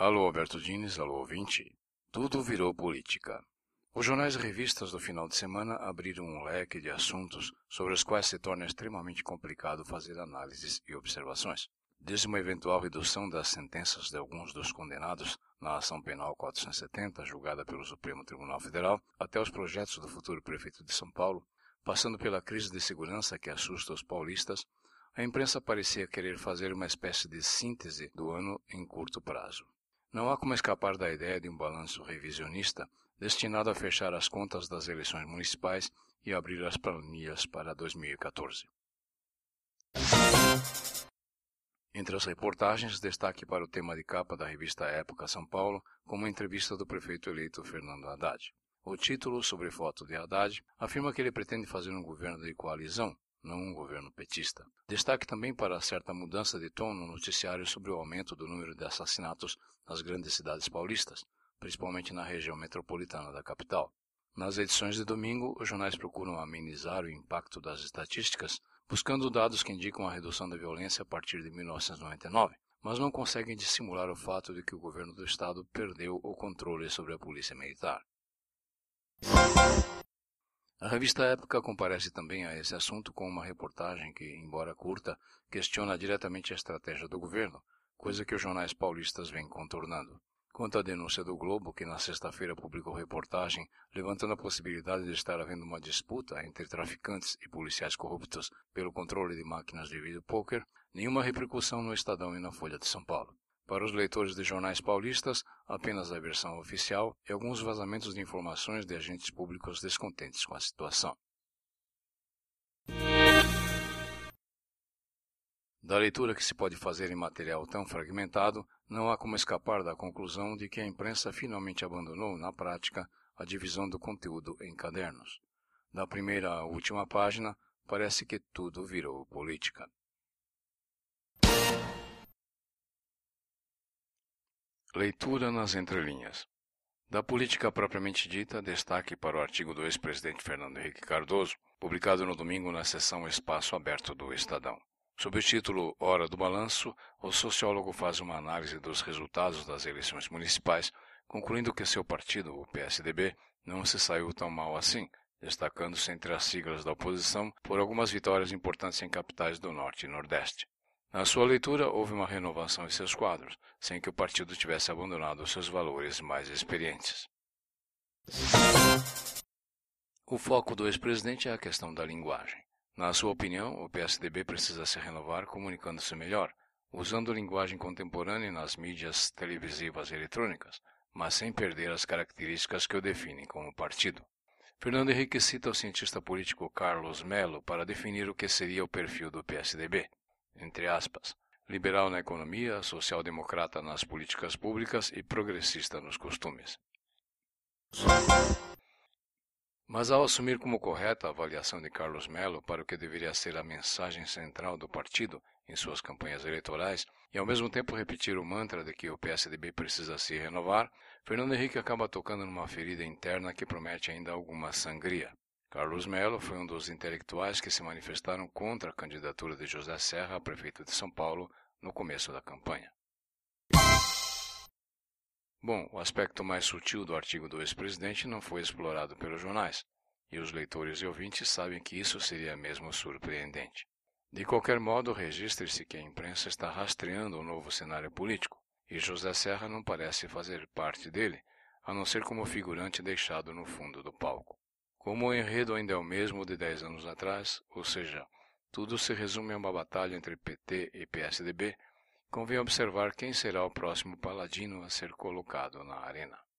Alô, Alberto Diniz, alô, ouvinte. Tudo virou política. Os jornais e revistas do final de semana abriram um leque de assuntos sobre os quais se torna extremamente complicado fazer análises e observações. Desde uma eventual redução das sentenças de alguns dos condenados na ação penal 470, julgada pelo Supremo Tribunal Federal, até os projetos do futuro prefeito de São Paulo, passando pela crise de segurança que assusta os paulistas, a imprensa parecia querer fazer uma espécie de síntese do ano em curto prazo. Não há como escapar da ideia de um balanço revisionista destinado a fechar as contas das eleições municipais e abrir as planilhas para 2014. Entre as reportagens, destaque para o tema de capa da revista Época São Paulo, como a entrevista do prefeito eleito Fernando Haddad. O título, sobre foto de Haddad, afirma que ele pretende fazer um governo de coalizão, não um governo petista. Destaque também para certa mudança de tom no noticiário sobre o aumento do número de assassinatos nas grandes cidades paulistas, principalmente na região metropolitana da capital. Nas edições de domingo, os jornais procuram amenizar o impacto das estatísticas, buscando dados que indicam a redução da violência a partir de 1999, mas não conseguem dissimular o fato de que o governo do estado perdeu o controle sobre a polícia militar. A revista Época comparece também a esse assunto com uma reportagem que, embora curta, questiona diretamente a estratégia do governo, coisa que os jornais paulistas vêm contornando. Quanto à denúncia do Globo, que na sexta-feira publicou reportagem levantando a possibilidade de estar havendo uma disputa entre traficantes e policiais corruptos pelo controle de máquinas de videopôquer, nenhuma repercussão no Estadão e na Folha de São Paulo. Para os leitores de jornais paulistas, apenas a versão oficial e alguns vazamentos de informações de agentes públicos descontentes com a situação. Da leitura que se pode fazer em material tão fragmentado, não há como escapar da conclusão de que a imprensa finalmente abandonou, na prática, a divisão do conteúdo em cadernos. Da primeira à última página, parece que tudo virou política. Leitura nas entrelinhas. Da política propriamente dita, destaque para o artigo do ex-presidente Fernando Henrique Cardoso, publicado no domingo na seção Espaço Aberto do Estadão. Sob o título Hora do Balanço, o sociólogo faz uma análise dos resultados das eleições municipais, concluindo que seu partido, o PSDB, não se saiu tão mal assim, destacando-se entre as siglas da oposição por algumas vitórias importantes em capitais do Norte e Nordeste. Na sua leitura, houve uma renovação em seus quadros, sem que o partido tivesse abandonado seus valores mais experientes. O foco do ex-presidente é a questão da linguagem. Na sua opinião, o PSDB precisa se renovar comunicando-se melhor, usando linguagem contemporânea nas mídias televisivas e eletrônicas, mas sem perder as características que o definem como partido. Fernando Henrique cita o cientista político Carlos Melo para definir o que seria o perfil do PSDB. Entre aspas, liberal na economia, social-democrata nas políticas públicas e progressista nos costumes. Mas ao assumir como correta a avaliação de Carlos Melo para o que deveria ser a mensagem central do partido em suas campanhas eleitorais, e ao mesmo tempo repetir o mantra de que o PSDB precisa se renovar, Fernando Henrique acaba tocando numa ferida interna que promete ainda alguma sangria. Carlos Melo foi um dos intelectuais que se manifestaram contra a candidatura de José Serra a prefeito de São Paulo no começo da campanha. Bom, o aspecto mais sutil do artigo do ex-presidente não foi explorado pelos jornais, e os leitores e ouvintes sabem que isso seria mesmo surpreendente. De qualquer modo, registre-se que a imprensa está rastreando o novo cenário político, e José Serra não parece fazer parte dele, a não ser como figurante deixado no fundo do palco. Como o enredo ainda é o mesmo de 10 anos atrás, ou seja, tudo se resume a uma batalha entre PT e PSDB, convém observar quem será o próximo paladino a ser colocado na arena.